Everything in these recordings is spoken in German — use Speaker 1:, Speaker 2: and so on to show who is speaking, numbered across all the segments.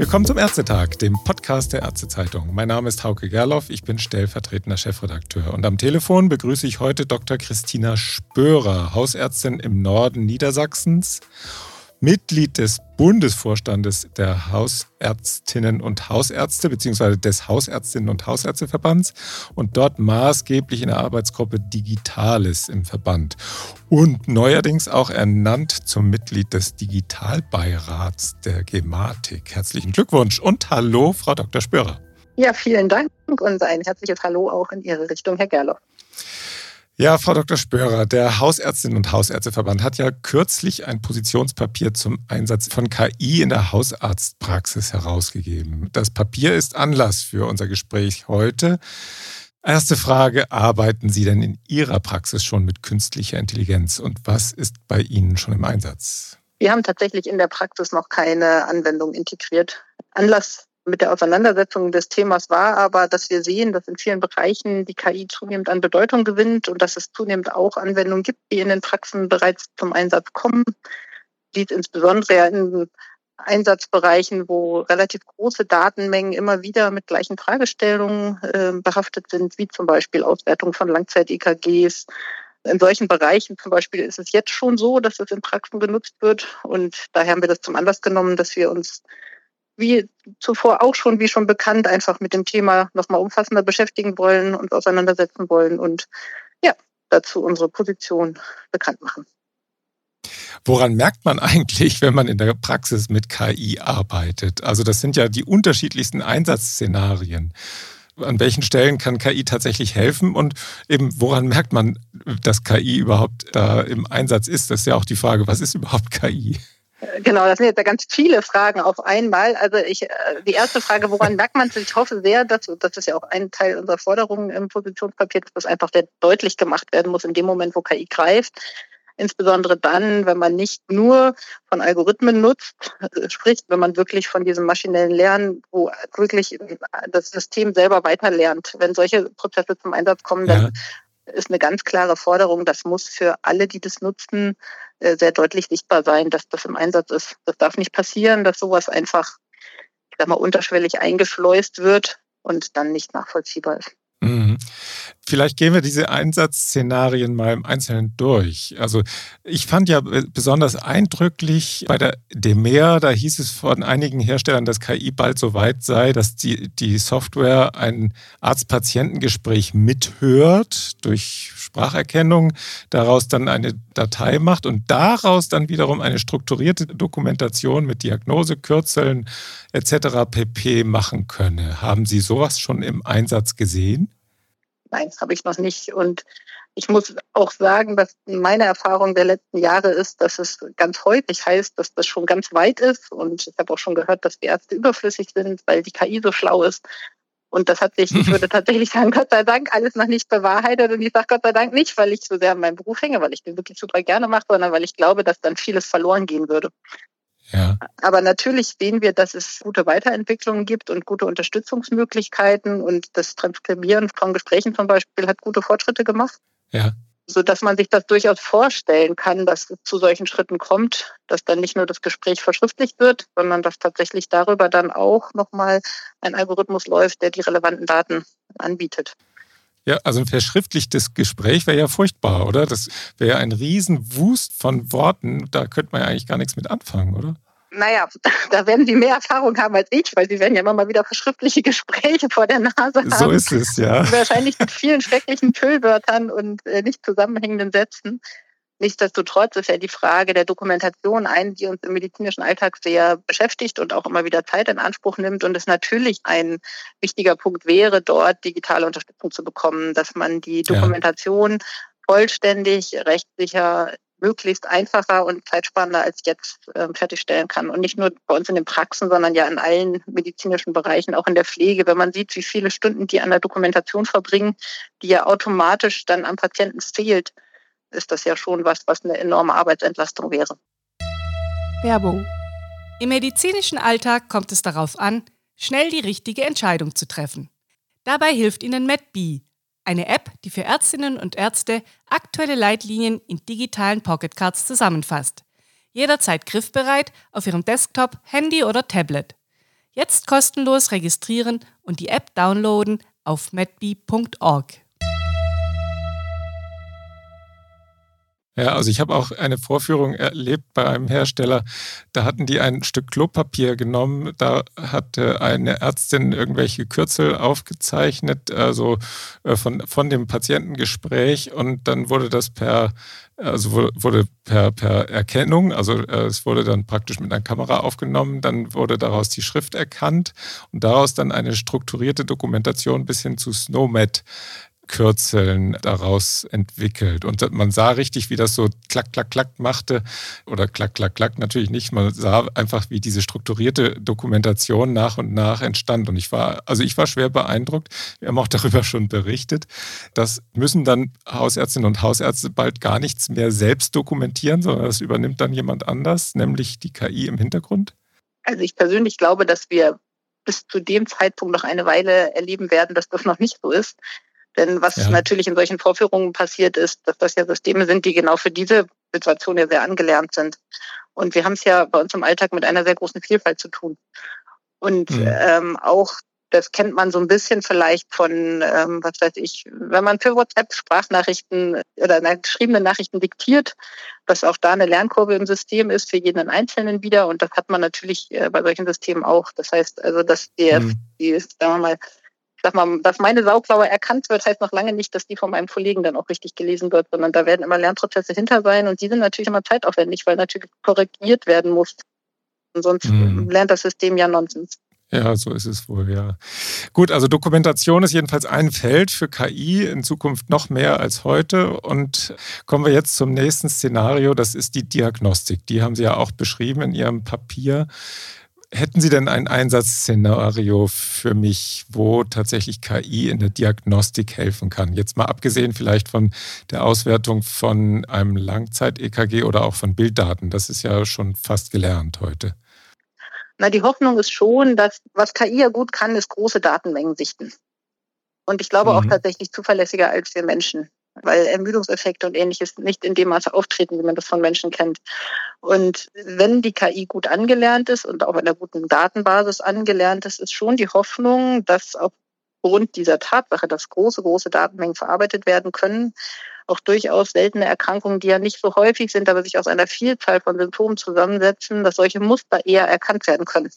Speaker 1: Willkommen zum Ärztetag, dem Podcast der Ärztezeitung. Mein Name ist Hauke Gerloff, ich bin stellvertretender Chefredakteur. Und am Telefon begrüße ich heute Dr. Christina Spörer, Hausärztin im Norden Niedersachsens, Mitglied des Bundesvorstandes der Hausärztinnen und Hausärzte bzw. des Hausärztinnen und Hausärzteverbands und dort maßgeblich in der Arbeitsgruppe Digitales im Verband. Und neuerdings auch ernannt zum Mitglied des Digitalbeirats der Gematik. Herzlichen Glückwunsch und hallo, Frau Dr. Spörer.
Speaker 2: Ja, vielen Dank und ein herzliches Hallo auch in Ihre Richtung, Herr Gerloff.
Speaker 1: Ja, Frau Dr. Spörer, der Hausärztinnen und Hausärzteverband hat ja kürzlich ein Positionspapier zum Einsatz von KI in der Hausarztpraxis herausgegeben. Das Papier ist Anlass für unser Gespräch heute. Erste Frage, arbeiten Sie denn in Ihrer Praxis schon mit künstlicher Intelligenz und was ist bei Ihnen schon im Einsatz?
Speaker 2: Wir haben tatsächlich in der Praxis noch keine Anwendung integriert. Anlass mit der Auseinandersetzung des Themas war aber, dass wir sehen, dass in vielen Bereichen die KI zunehmend an Bedeutung gewinnt und dass es zunehmend auch Anwendungen gibt, die in den Praxen bereits zum Einsatz kommen. Dies insbesondere in Einsatzbereichen, wo relativ große Datenmengen immer wieder mit gleichen Fragestellungen behaftet sind, wie zum Beispiel Auswertung von Langzeit-EKGs. In solchen Bereichen zum Beispiel ist es jetzt schon so, dass es in Praxen genutzt wird und daher haben wir das zum Anlass genommen, dass wir uns wie zuvor auch schon, wie schon bekannt, einfach mit dem Thema nochmal umfassender beschäftigen wollen und auseinandersetzen wollen und ja, dazu unsere Position bekannt machen.
Speaker 1: Woran merkt man eigentlich, wenn man in der Praxis mit KI arbeitet? Also das sind ja die unterschiedlichsten Einsatzszenarien. An welchen Stellen kann KI tatsächlich helfen und eben woran merkt man, dass KI überhaupt da im Einsatz ist? Das ist ja auch die Frage, was ist überhaupt KI?
Speaker 2: Genau, das sind jetzt ganz viele Fragen auf einmal. Also die erste Frage, woran merkt man es? Ich hoffe sehr, das ist ja auch ein Teil unserer Forderungen im Positionspapier, dass das einfach sehr deutlich gemacht werden muss in dem Moment, wo KI greift. Insbesondere dann, wenn man nicht nur von Algorithmen nutzt, spricht, wenn man wirklich von diesem maschinellen Lernen, wo wirklich das System selber weiterlernt. Wenn solche Prozesse zum Einsatz kommen, dann ist eine ganz klare Forderung, das muss für alle, die das nutzen, sehr deutlich sichtbar sein, dass das im Einsatz ist. Das darf nicht passieren, dass sowas einfach, ich sag mal, unterschwellig eingeschleust wird und dann nicht nachvollziehbar ist.
Speaker 1: Mhm. Vielleicht gehen wir diese Einsatzszenarien mal im Einzelnen durch. Also ich fand ja besonders eindrücklich bei der DEMER, da hieß es von einigen Herstellern, dass KI bald so weit sei, dass die Software ein Arzt-Patienten-Gespräch mithört durch Spracherkennung, daraus dann eine Datei macht und daraus dann wiederum eine strukturierte Dokumentation mit Diagnosekürzeln etc. pp. Machen könne. Haben Sie sowas schon im Einsatz gesehen?
Speaker 2: Nein, das habe ich noch nicht. Und ich muss auch sagen, dass meine Erfahrung der letzten Jahre ist, dass es ganz häufig heißt, dass das schon ganz weit ist. Und ich habe auch schon gehört, dass die Ärzte überflüssig sind, weil die KI so schlau ist. Und das hat sich, ich würde tatsächlich sagen, Gott sei Dank, alles noch nicht bewahrheitet. Und ich sage Gott sei Dank nicht, weil ich so sehr an meinem Beruf hänge, weil ich den wirklich super gerne mache, sondern weil ich glaube, dass dann vieles verloren gehen würde. Ja. Aber natürlich sehen wir, dass es gute Weiterentwicklungen gibt und gute Unterstützungsmöglichkeiten und das Transkribieren von Gesprächen zum Beispiel hat gute Fortschritte gemacht. Ja. Sodass man sich das durchaus vorstellen kann, dass es zu solchen Schritten kommt, dass dann nicht nur das Gespräch verschriftlicht wird, sondern dass tatsächlich darüber dann auch nochmal ein Algorithmus läuft, der die relevanten Daten anbietet.
Speaker 1: Ja, also ein verschriftlichtes Gespräch wäre ja furchtbar, oder? Das wäre ja ein Riesenwust von Worten. Da könnte man ja eigentlich gar nichts mit anfangen, oder?
Speaker 2: Naja, da werden Sie mehr Erfahrung haben als ich, weil Sie werden ja immer mal wieder verschriftliche Gespräche vor der Nase haben.
Speaker 1: So ist es, ja.
Speaker 2: Wahrscheinlich mit vielen schrecklichen Füllwörtern und nicht zusammenhängenden Sätzen. Nichtsdestotrotz ist ja die Frage der Dokumentation eine, die uns im medizinischen Alltag sehr beschäftigt und auch immer wieder Zeit in Anspruch nimmt. Und es natürlich ein wichtiger Punkt wäre, dort digitale Unterstützung zu bekommen, dass man die Dokumentation vollständig, rechtssicher, möglichst einfacher und zeitsparender als jetzt fertigstellen kann. Und nicht nur bei uns in den Praxen, sondern ja in allen medizinischen Bereichen, auch in der Pflege. Wenn man sieht, wie viele Stunden die an der Dokumentation verbringen, die ja automatisch dann am Patienten fehlt, ist das ja schon was eine enorme Arbeitsentlastung wäre.
Speaker 3: Werbung. Im medizinischen Alltag kommt es darauf an, schnell die richtige Entscheidung zu treffen. Dabei hilft Ihnen MedBee, eine App, die für Ärztinnen und Ärzte aktuelle Leitlinien in digitalen Pocketcards zusammenfasst. Jederzeit griffbereit auf Ihrem Desktop, Handy oder Tablet. Jetzt kostenlos registrieren und die App downloaden auf medbee.org.
Speaker 1: Ja, also ich habe auch eine Vorführung erlebt bei einem Hersteller. Da hatten die ein Stück Klopapier genommen. Da hatte eine Ärztin irgendwelche Kürzel aufgezeichnet, also von dem Patientengespräch, und dann wurde das per Erkennung, also es wurde dann praktisch mit einer Kamera aufgenommen, dann wurde daraus die Schrift erkannt und daraus dann eine strukturierte Dokumentation bis hin zu SNOMED Kürzeln daraus entwickelt. Und man sah richtig, wie das so klack, klack, klack machte. Oder klack, klack, klack natürlich nicht. Man sah einfach, wie diese strukturierte Dokumentation nach und nach entstand. Und ich war schwer beeindruckt. Wir haben auch darüber schon berichtet. Das müssen dann Hausärztinnen und Hausärzte bald gar nichts mehr selbst dokumentieren, sondern das übernimmt dann jemand anders, nämlich die KI im Hintergrund.
Speaker 2: Also ich persönlich glaube, dass wir bis zu dem Zeitpunkt noch eine Weile erleben werden, dass das noch nicht so ist. Denn was natürlich in solchen Vorführungen passiert ist, dass das ja Systeme sind, die genau für diese Situation ja sehr angelernt sind. Und wir haben es ja bei uns im Alltag mit einer sehr großen Vielfalt zu tun. Und auch, das kennt man so ein bisschen vielleicht von, was weiß ich, wenn man für WhatsApp Sprachnachrichten oder geschriebene Nachrichten diktiert, dass auch da eine Lernkurve im System ist für jeden Einzelnen wieder. Und das hat man natürlich bei solchen Systemen auch. Das heißt also, dass sagen wir mal, dass meine Sauklaue erkannt wird, heißt noch lange nicht, dass die von meinem Kollegen dann auch richtig gelesen wird, sondern da werden immer Lernprozesse hinter sein und die sind natürlich immer zeitaufwendig, weil natürlich korrigiert werden muss. Und sonst lernt das System ja Nonsens.
Speaker 1: Ja, so ist es wohl, ja. Gut, also Dokumentation ist jedenfalls ein Feld für KI, in Zukunft noch mehr als heute. Und kommen wir jetzt zum nächsten Szenario, das ist die Diagnostik. Die haben Sie ja auch beschrieben in Ihrem Papier. Hätten Sie denn ein Einsatzszenario für mich, wo tatsächlich KI in der Diagnostik helfen kann? Jetzt mal abgesehen vielleicht von der Auswertung von einem Langzeit-EKG oder auch von Bilddaten. Das ist ja schon fast gelernt heute.
Speaker 2: Na, die Hoffnung ist schon, dass was KI ja gut kann, ist große Datenmengen sichten. Und ich glaube auch tatsächlich zuverlässiger als wir Menschen, weil Ermüdungseffekte und Ähnliches nicht in dem Maße auftreten, wie man das von Menschen kennt. Und wenn die KI gut angelernt ist und auf einer guten Datenbasis angelernt ist, ist schon die Hoffnung, dass aufgrund dieser Tatsache, dass große, große Datenmengen verarbeitet werden können, auch durchaus seltene Erkrankungen, die ja nicht so häufig sind, aber sich aus einer Vielzahl von Symptomen zusammensetzen, dass solche Muster eher erkannt werden können.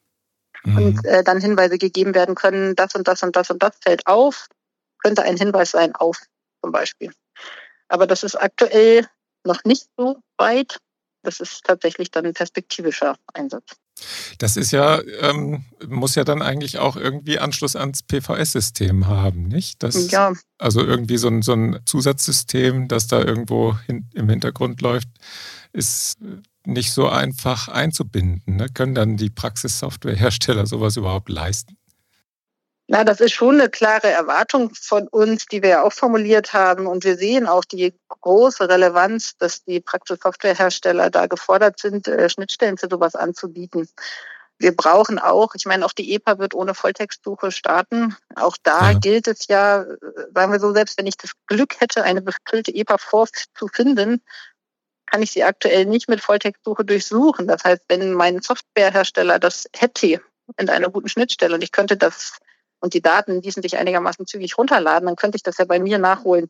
Speaker 2: Und dann Hinweise gegeben werden können, das und das und das und das fällt auf, könnte ein Hinweis sein auf zum Beispiel. Aber das ist aktuell noch nicht so weit. Das ist tatsächlich dann ein perspektivischer Einsatz.
Speaker 1: Das ist ja, muss ja dann eigentlich auch irgendwie Anschluss ans PVS-System haben, nicht? Also irgendwie so ein Zusatzsystem, das da irgendwo im Hintergrund läuft, ist nicht so einfach einzubinden. Ne? Können dann die Praxissoftwarehersteller sowas überhaupt leisten?
Speaker 2: Na, das ist schon eine klare Erwartung von uns, die wir ja auch formuliert haben. Und wir sehen auch die große Relevanz, dass die Praxissoftwarehersteller da gefordert sind, Schnittstellen für sowas anzubieten. Wir brauchen auch, ich meine, auch die EPA wird ohne Volltextsuche starten. Auch da gilt es ja, sagen wir so, selbst wenn ich das Glück hätte, eine befüllte EPA vorzufinden, kann ich sie aktuell nicht mit Volltextsuche durchsuchen. Das heißt, wenn mein Softwarehersteller das hätte in einer guten Schnittstelle und ich könnte das und die Daten ließen sich einigermaßen zügig runterladen, dann könnte ich das ja bei mir nachholen.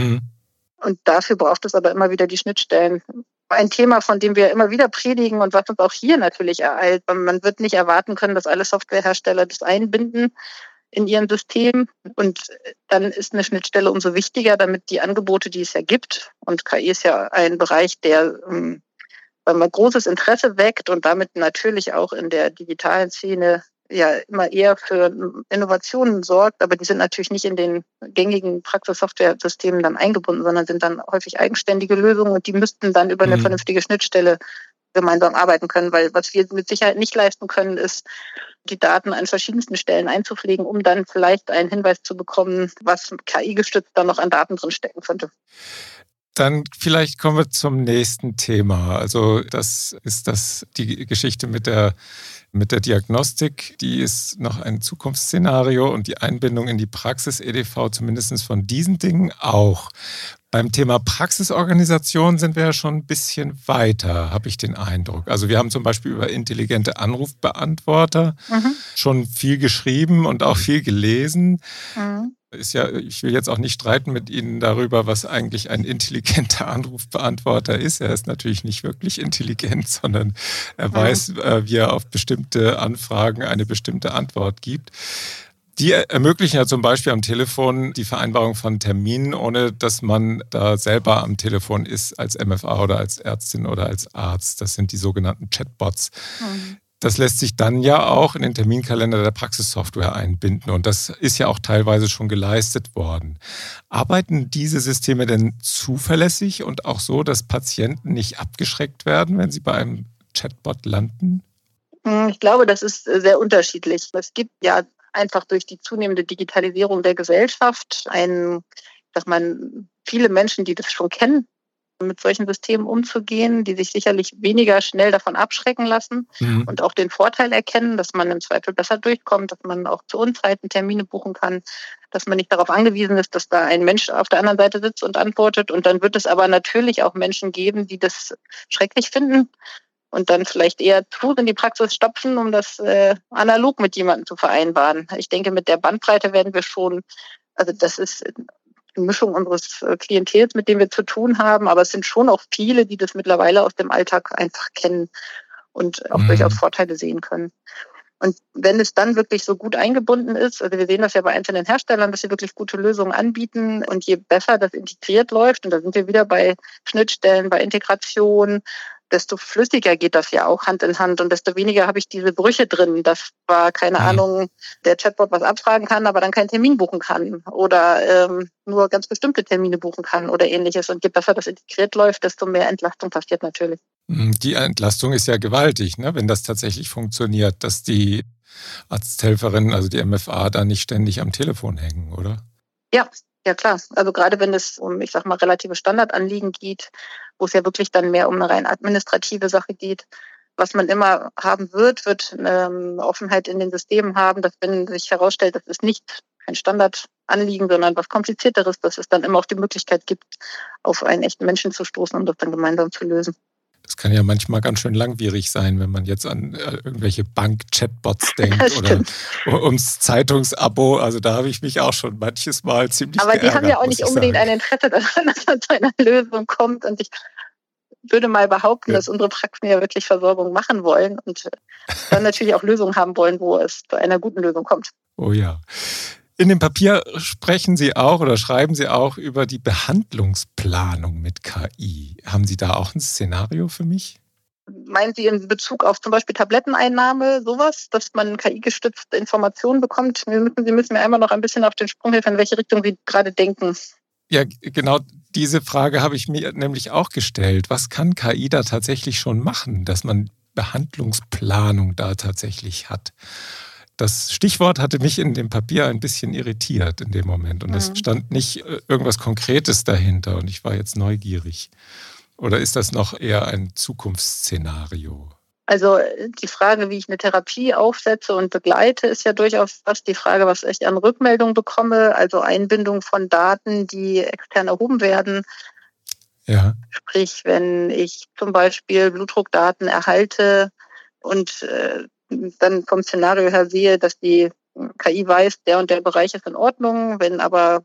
Speaker 2: Und dafür braucht es aber immer wieder die Schnittstellen. Ein Thema, von dem wir immer wieder predigen und was uns auch hier natürlich ereilt. Man wird nicht erwarten können, dass alle Softwarehersteller das einbinden in ihrem System. Und dann ist eine Schnittstelle umso wichtiger, damit die Angebote, die es ja gibt, und KI ist ja ein Bereich, der großes Interesse weckt und damit natürlich auch in der digitalen Szene ja immer eher für Innovationen sorgt, aber die sind natürlich nicht in den gängigen Praxissoftware-Systemen dann eingebunden, sondern sind dann häufig eigenständige Lösungen und die müssten dann über eine vernünftige Schnittstelle gemeinsam arbeiten können, weil was wir mit Sicherheit nicht leisten können, ist, die Daten an verschiedensten Stellen einzupflegen, um dann vielleicht einen Hinweis zu bekommen, was KI-gestützt da noch an Daten drin stecken könnte.
Speaker 1: Dann vielleicht kommen wir zum nächsten Thema. Also das ist die Geschichte mit der Diagnostik. Die ist noch ein Zukunftsszenario und die Einbindung in die Praxis-EDV zumindest von diesen Dingen auch. Beim Thema Praxisorganisation sind wir ja schon ein bisschen weiter, habe ich den Eindruck. Also wir haben zum Beispiel über intelligente Anrufbeantworter schon viel geschrieben und auch viel gelesen. Ich will jetzt auch nicht streiten mit Ihnen darüber, was eigentlich ein intelligenter Anrufbeantworter ist. Er ist natürlich nicht wirklich intelligent, sondern er weiß, wie er auf bestimmte Anfragen eine bestimmte Antwort gibt. Die ermöglichen ja zum Beispiel am Telefon die Vereinbarung von Terminen, ohne dass man da selber am Telefon ist als MFA oder als Ärztin oder als Arzt. Das sind die sogenannten Chatbots. Das lässt sich dann ja auch in den Terminkalender der Praxissoftware einbinden und das ist ja auch teilweise schon geleistet worden. Arbeiten diese Systeme denn zuverlässig und auch so, dass Patienten nicht abgeschreckt werden, wenn sie bei einem Chatbot landen?
Speaker 2: Ich glaube, das ist sehr unterschiedlich. Es gibt ja einfach durch die zunehmende Digitalisierung der Gesellschaft viele Menschen, die das schon kennen, mit solchen Systemen umzugehen, die sich sicherlich weniger schnell davon abschrecken lassen und auch den Vorteil erkennen, dass man im Zweifel besser durchkommt, dass man auch zu Unzeiten Termine buchen kann, dass man nicht darauf angewiesen ist, dass da ein Mensch auf der anderen Seite sitzt und antwortet. Und dann wird es aber natürlich auch Menschen geben, die das schrecklich finden und dann vielleicht eher Fuß in die Praxis stopfen, um das analog mit jemandem zu vereinbaren. Ich denke, mit der Bandbreite werden wir schon, also das ist die Mischung unseres Klientels, mit dem wir zu tun haben, aber es sind schon auch viele, die das mittlerweile aus dem Alltag einfach kennen und auch durchaus Vorteile sehen können. Und wenn es dann wirklich so gut eingebunden ist, also wir sehen das ja bei einzelnen Herstellern, dass sie wirklich gute Lösungen anbieten und je besser das integriert läuft, und da sind wir wieder bei Schnittstellen, bei Integration, desto flüssiger geht das ja auch Hand in Hand und desto weniger habe ich diese Brüche drin, dass zwar, keine Ahnung, der Chatbot was abfragen kann, aber dann keinen Termin buchen kann oder nur ganz bestimmte Termine buchen kann oder ähnliches. Und je besser das integriert läuft, desto mehr Entlastung passiert natürlich.
Speaker 1: Die Entlastung ist ja gewaltig, ne? Wenn das tatsächlich funktioniert, dass die Arzthelferinnen, also die MFA, da nicht ständig am Telefon hängen, oder?
Speaker 2: Ja, klar. Also gerade wenn es um, relative Standardanliegen geht, wo es ja wirklich dann mehr um eine rein administrative Sache geht, was man immer haben wird Offenheit in den Systemen haben, dass wenn sich herausstellt, das ist nicht ein Standardanliegen, sondern was Komplizierteres, dass es dann immer auch die Möglichkeit gibt, auf einen echten Menschen zu stoßen und das dann gemeinsam zu lösen.
Speaker 1: Das kann ja manchmal ganz schön langwierig sein, wenn man jetzt an irgendwelche Bank-Chatbots denkt oder ums Zeitungsabo. Also da habe ich mich auch schon manches Mal ziemlich geärgert.
Speaker 2: Aber die haben ja auch nicht unbedingt ein Interesse daran, dass man zu einer Lösung kommt. Und ich würde mal behaupten, dass unsere Praxen ja wirklich Versorgung machen wollen und dann natürlich auch Lösungen haben wollen, wo es zu einer guten Lösung kommt.
Speaker 1: Oh ja. In dem Papier sprechen Sie auch oder schreiben Sie auch über die Behandlungsplanung mit KI. Haben Sie da auch ein Szenario für mich?
Speaker 2: Meinen Sie in Bezug auf zum Beispiel Tabletteneinnahme, sowas, dass man KI-gestützte Informationen bekommt? Sie müssen mir einmal noch ein bisschen auf den Sprung helfen, in welche Richtung Sie gerade denken.
Speaker 1: Ja, genau diese Frage habe ich mir nämlich auch gestellt. Was kann KI da tatsächlich schon machen, dass man Behandlungsplanung da tatsächlich hat? Das Stichwort hatte mich in dem Papier ein bisschen irritiert in dem Moment. Und es stand nicht irgendwas Konkretes dahinter. Und ich war jetzt neugierig. Oder ist das noch eher ein Zukunftsszenario?
Speaker 2: Also die Frage, wie ich eine Therapie aufsetze und begleite, ist ja durchaus fast die Frage, was ich an Rückmeldung bekomme. Also Einbindung von Daten, die extern erhoben werden.
Speaker 1: Ja.
Speaker 2: Sprich, wenn ich zum Beispiel Blutdruckdaten erhalte und dann vom Szenario her sehe, dass die KI weiß, der und der Bereich ist in Ordnung. Wenn aber,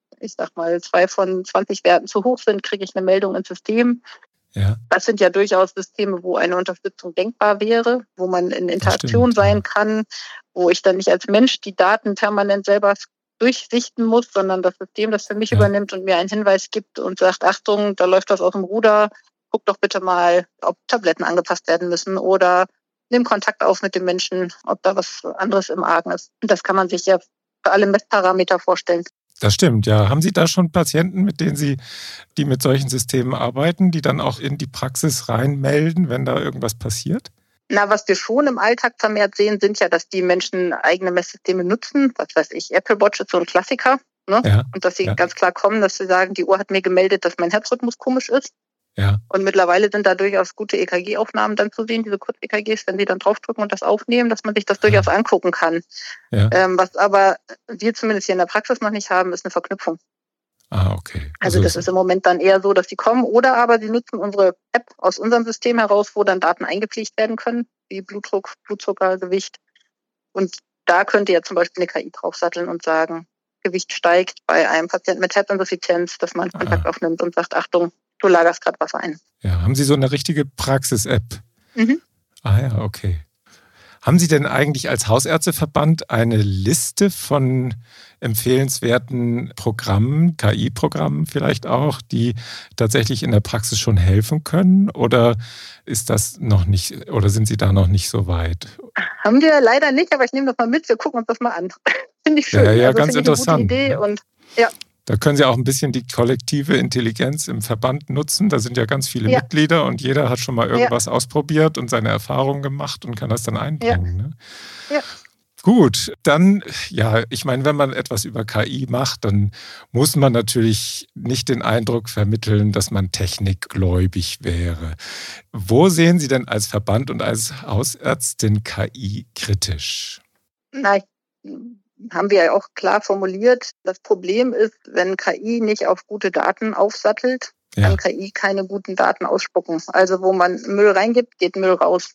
Speaker 2: 2 von 20 Werten zu hoch sind, kriege ich eine Meldung ins System.
Speaker 1: Ja.
Speaker 2: Das sind ja durchaus Systeme, wo eine Unterstützung denkbar wäre, wo man in Interaktion sein kann, wo ich dann nicht als Mensch die Daten permanent selber durchsichten muss, sondern das System das für mich übernimmt und mir einen Hinweis gibt und sagt, Achtung, da läuft was aus dem Ruder, guck doch bitte mal, ob Tabletten angepasst werden müssen oder nimm Kontakt auf mit dem Menschen, ob da was anderes im Argen ist. Und das kann man sich ja für alle Messparameter vorstellen.
Speaker 1: Das stimmt, ja. Haben Sie da schon Patienten, die mit solchen Systemen arbeiten, die dann auch in die Praxis reinmelden, wenn da irgendwas passiert?
Speaker 2: Was wir schon im Alltag vermehrt sehen, sind ja, dass die Menschen eigene Messsysteme nutzen. Was weiß ich, Apple Watch ist so ein Klassiker. Ne?
Speaker 1: Ja.
Speaker 2: Und dass sie ganz klar kommen, dass sie sagen, die Uhr hat mir gemeldet, dass mein Herzrhythmus komisch ist.
Speaker 1: Ja.
Speaker 2: Und mittlerweile sind da durchaus gute EKG-Aufnahmen dann zu sehen, diese Kurz-EKGs, wenn sie dann draufdrücken und das aufnehmen, dass man sich das durchaus angucken kann.
Speaker 1: Ja.
Speaker 2: Was aber wir zumindest hier in der Praxis noch nicht haben, ist eine Verknüpfung.
Speaker 1: Ah, okay.
Speaker 2: Also das ist im Moment dann eher so, dass die kommen oder aber sie nutzen unsere App aus unserem System heraus, wo dann Daten eingepflegt werden können, wie Blutdruck, Blutzucker, Gewicht. Und da könnt ihr ja zum Beispiel eine KI draufsatteln und sagen, Gewicht steigt bei einem Patienten mit Herzinsuffizienz, dass man Kontakt aufnimmt und sagt, Achtung, du lagerst gerade Wasser ein.
Speaker 1: Ja, haben Sie so eine richtige Praxis-App?
Speaker 2: Mhm.
Speaker 1: Ah ja, okay. Haben Sie denn eigentlich als Hausärzteverband eine Liste von empfehlenswerten Programmen, KI-Programmen vielleicht auch, die tatsächlich in der Praxis schon helfen können? Oder ist das noch nicht, oder sind Sie da noch nicht so weit?
Speaker 2: Haben wir leider nicht, aber ich nehme das mal mit, wir gucken uns das mal an. Finde ich schön.
Speaker 1: Ja,
Speaker 2: also
Speaker 1: ganz interessant.
Speaker 2: Eine gute Idee und ja.
Speaker 1: Da können Sie auch ein bisschen die kollektive Intelligenz im Verband nutzen. Da sind ja ganz viele Mitglieder und jeder hat schon mal irgendwas ausprobiert und seine Erfahrungen gemacht und kann das dann einbringen. Ne?
Speaker 2: Ja.
Speaker 1: Gut, dann, ich meine, wenn man etwas über KI macht, dann muss man natürlich nicht den Eindruck vermitteln, dass man technikgläubig wäre. Wo sehen Sie denn als Verband und als Hausärztin KI kritisch?
Speaker 2: Nein. Haben wir ja auch klar formuliert. Das Problem ist, wenn KI nicht auf gute Daten aufsattelt, kann KI keine guten Daten ausspucken. Also wo man Müll reingibt, geht Müll raus.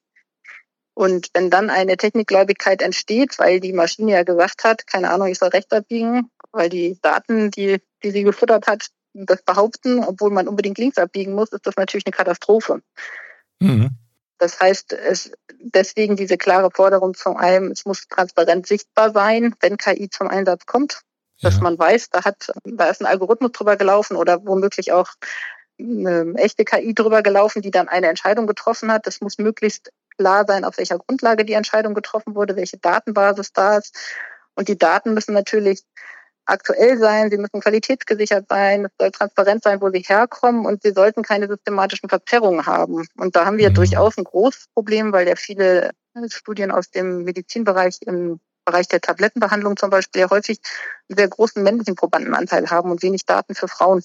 Speaker 2: Und wenn dann eine Technikgläubigkeit entsteht, weil die Maschine ja gesagt hat, keine Ahnung, ich soll rechts abbiegen, weil die Daten, die sie gefüttert hat, das behaupten, obwohl man unbedingt links abbiegen muss, ist das natürlich eine Katastrophe.
Speaker 1: Mhm.
Speaker 2: Das heißt, deswegen diese klare Forderung zum einen, es muss transparent sichtbar sein, wenn KI zum Einsatz kommt, dass man weiß, da ist ein Algorithmus drüber gelaufen oder womöglich auch eine echte KI drüber gelaufen, die dann eine Entscheidung getroffen hat. Das muss möglichst klar sein, auf welcher Grundlage die Entscheidung getroffen wurde, welche Datenbasis da ist. Und die Daten müssen natürlich aktuell sein, sie müssen qualitätsgesichert sein, es soll transparent sein, wo sie herkommen und sie sollten keine systematischen Verzerrungen haben. Und da haben wir durchaus ein großes Problem, weil ja viele Studien aus dem Medizinbereich im Bereich der Tablettenbehandlung zum Beispiel ja häufig einen sehr großen männlichen Probandenanteil haben und wenig Daten für Frauen.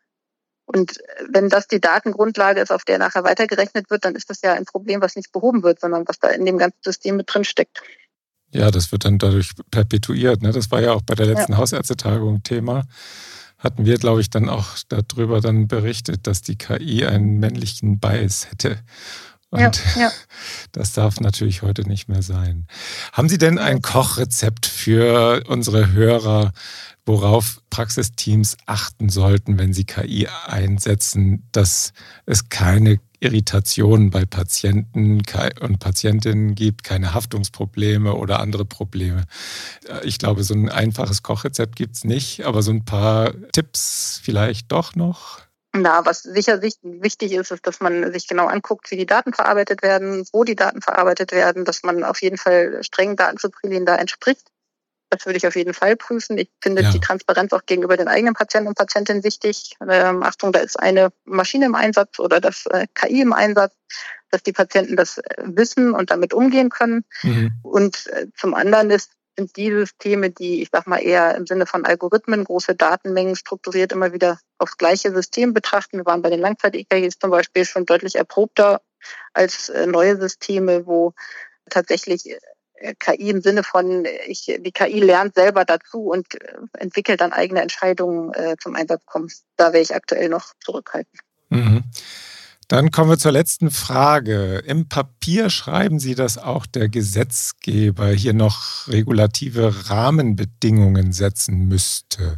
Speaker 2: Und wenn das die Datengrundlage ist, auf der nachher weitergerechnet wird, dann ist das ja ein Problem, was nicht behoben wird, sondern was da in dem ganzen System mit drin steckt.
Speaker 1: Ja, das wird dann dadurch perpetuiert. Ne? Das war ja auch bei der letzten Hausärztetagung Thema. Hatten wir, glaube ich, dann auch darüber dann berichtet, dass die KI einen männlichen Bias hätte. Und das darf natürlich heute nicht mehr sein. Haben Sie denn ein Kochrezept für unsere Hörer, worauf Praxisteams achten sollten, wenn sie KI einsetzen, dass es keine Irritationen bei Patienten und Patientinnen gibt, keine Haftungsprobleme oder andere Probleme? Ich glaube, so ein einfaches Kochrezept gibt es nicht, aber so ein paar Tipps vielleicht doch noch?
Speaker 2: Na, was sicher wichtig ist, ist, dass man sich genau anguckt, wie die Daten verarbeitet werden, wo die Daten verarbeitet werden, dass man auf jeden Fall strengen Datenschutzrichtlinien da entspricht. Das würde ich auf jeden Fall prüfen. Ich finde die Transparenz auch gegenüber den eigenen Patienten und Patientinnen wichtig. Achtung, da ist eine Maschine im Einsatz oder das KI im Einsatz, dass die Patienten das wissen und damit umgehen können. Mhm. Und zum anderen sind die Systeme, die, ich sag mal, eher im Sinne von Algorithmen große Datenmengen strukturiert immer wieder aufs gleiche System betrachten. Wir waren bei den Langzeit-EKGs zum Beispiel schon deutlich erprobter als neue Systeme, wo tatsächlich KI im Sinne von, die KI lernt selber dazu und entwickelt dann eigene Entscheidungen zum Einsatz kommen. Da wäre ich aktuell noch zurückhaltend.
Speaker 1: Mhm. Dann kommen wir zur letzten Frage. Im Papier schreiben Sie, dass auch der Gesetzgeber hier noch regulative Rahmenbedingungen setzen müsste.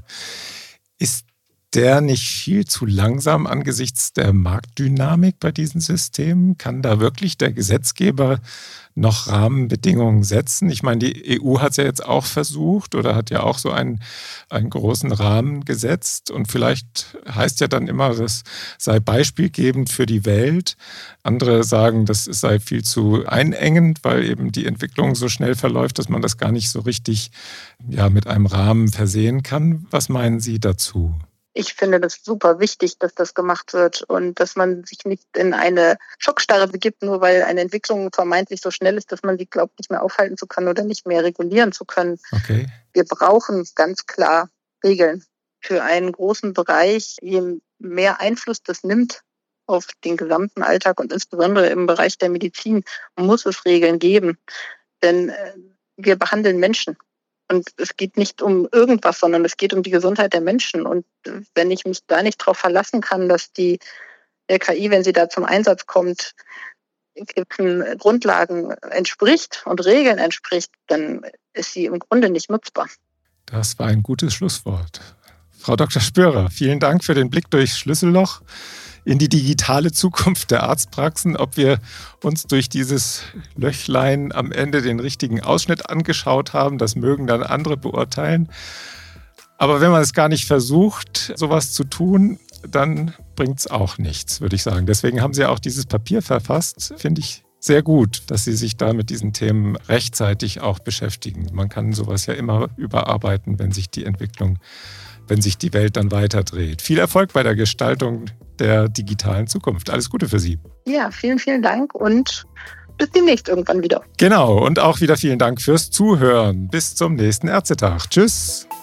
Speaker 1: Ist der nicht viel zu langsam angesichts der Marktdynamik bei diesen Systemen? Kann da wirklich der Gesetzgeber noch Rahmenbedingungen setzen? Ich meine, die EU hat es ja jetzt auch versucht oder hat ja auch so einen großen Rahmen gesetzt und vielleicht heißt ja dann immer, das sei beispielgebend für die Welt. Andere sagen, das sei viel zu einengend, weil eben die Entwicklung so schnell verläuft, dass man das gar nicht so richtig mit einem Rahmen versehen kann. Was meinen Sie dazu?
Speaker 2: Ich finde das super wichtig, dass das gemacht wird und dass man sich nicht in eine Schockstarre begibt, nur weil eine Entwicklung vermeintlich so schnell ist, dass man sie glaubt, nicht mehr aufhalten zu können oder nicht mehr regulieren zu können.
Speaker 1: Okay.
Speaker 2: Wir brauchen ganz klar Regeln für einen großen Bereich. Je mehr Einfluss das nimmt auf den gesamten Alltag und insbesondere im Bereich der Medizin, muss es Regeln geben. Denn wir behandeln Menschen. Und es geht nicht um irgendwas, sondern es geht um die Gesundheit der Menschen. Und wenn ich mich da nicht darauf verlassen kann, dass die RKI, wenn sie da zum Einsatz kommt, gewissen Grundlagen entspricht und Regeln entspricht, dann ist sie im Grunde nicht nutzbar.
Speaker 1: Das war ein gutes Schlusswort. Frau Dr. Spörer, vielen Dank für den Blick durchs Schlüsselloch in die digitale Zukunft der Arztpraxen. Ob wir uns durch dieses Löchlein am Ende den richtigen Ausschnitt angeschaut haben, das mögen dann andere beurteilen. Aber wenn man es gar nicht versucht, sowas zu tun, dann bringt es auch nichts, würde ich sagen. Deswegen haben Sie auch dieses Papier verfasst, finde ich sehr gut, dass Sie sich da mit diesen Themen rechtzeitig auch beschäftigen. Man kann sowas ja immer überarbeiten, wenn sich die Welt dann weiterdreht. Viel Erfolg bei der Gestaltung der digitalen Zukunft. Alles Gute für Sie.
Speaker 2: Ja, vielen, vielen Dank und bis demnächst irgendwann wieder.
Speaker 1: Genau, und auch wieder vielen Dank fürs Zuhören. Bis zum nächsten Ärztetag. Tschüss.